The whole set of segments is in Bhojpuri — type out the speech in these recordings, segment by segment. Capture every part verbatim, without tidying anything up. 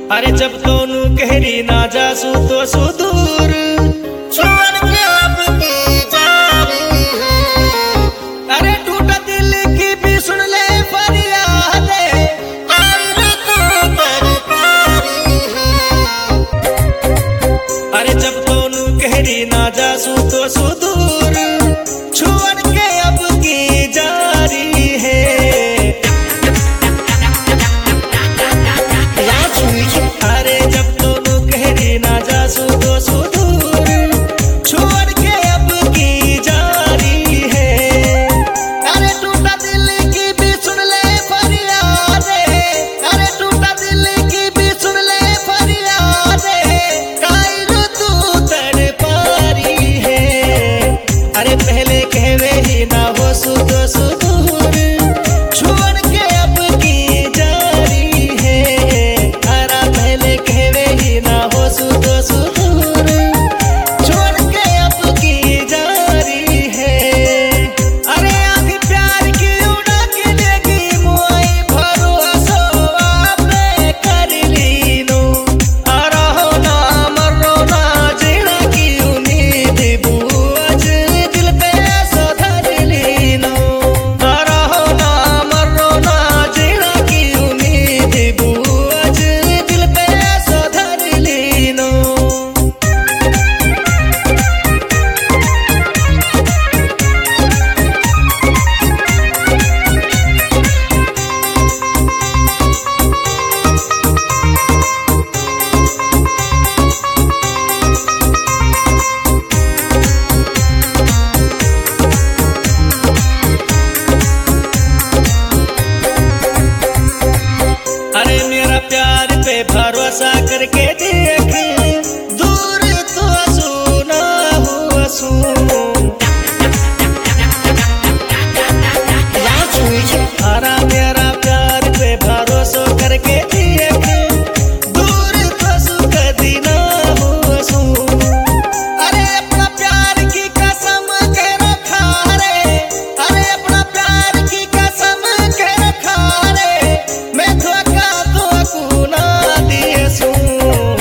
अरे जब दोनों गहरी ना जासू तो सुदूर छोड़ के अब की जा रही है। अरे टूटा दिल की भी सुन ले फरियाद अरे जब दोनों गहरी ना जासू तो सुदूर छोड़ के अब की जा रही है। अरे जब दोनों गहरी ना जासू तो सुदूर छोड़ के अब की जा रही है। अरे टूटा दिल की भी सुन ले फरियाद अरे टूटा दिल की भी सुन ले फरियाद कायरू तू तड़पा रही है। अरे पहले कहवे ही ना हो सुदो सुदूर छोड़ के अब की जा रही है। अरे पहले कहवे ही ना हो सुदो सुदूर छोड़ के अब की जा रही है। अरे आँख प्यार की उड़ा के देगी मुआई भरोसा आपने कर ली नो। अरहो ना मरो ना जीना की उम्मीद बूझ दिल पे ऐसा धर ली नो। अरहो ना मरो ना जीना की उम्मीद बूझ दिल पे ऐसा धर ली नो। अरे मेरा प्यार पे भरोसा करके देख दूर तो सुना हुआ सुन। अरे मेरा प्यार पे भरोसा करके देख दूर तो सुख दीना हुआ सुन। अरे अपना प्यार की कसम के रखा रे अरे अपना प्यार की कसम के रखा रे मैं धोखा तो कुना दिए सुन।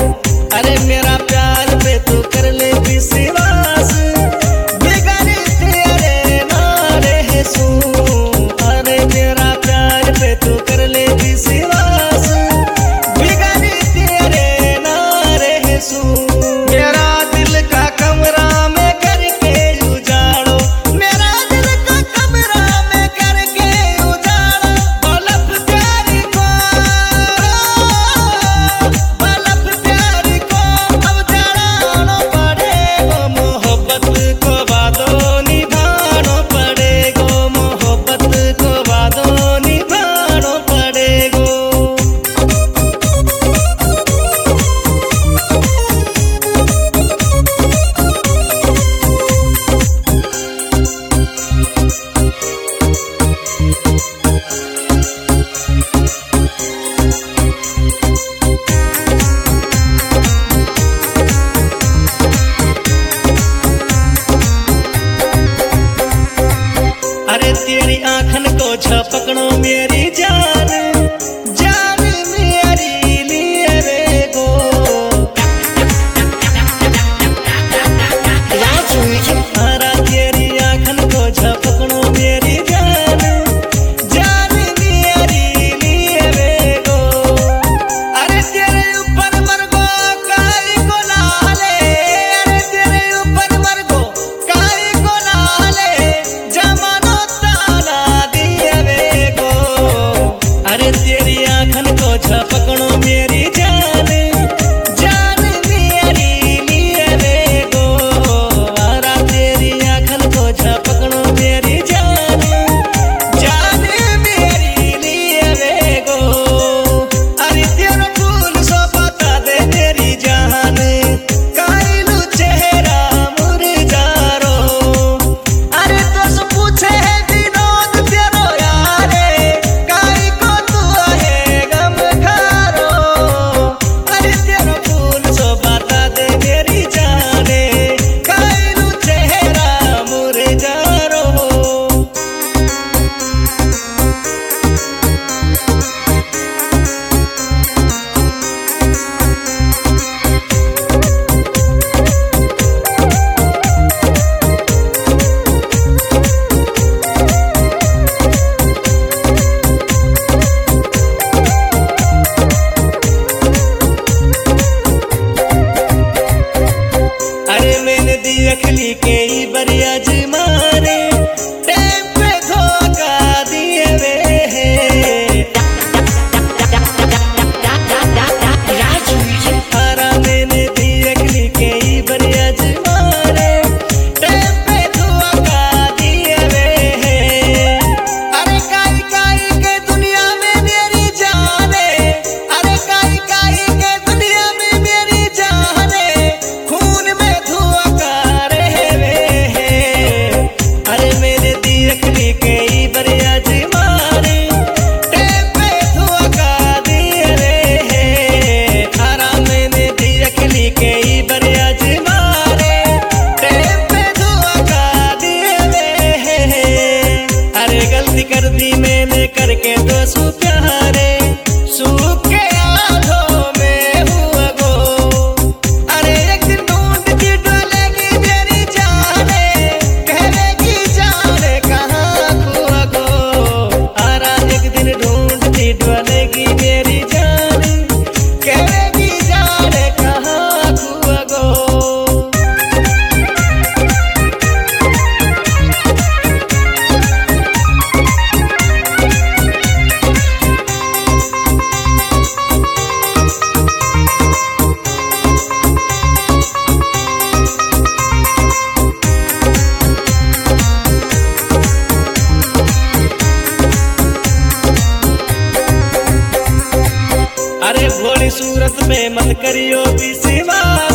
पे मत करियो विश्वास।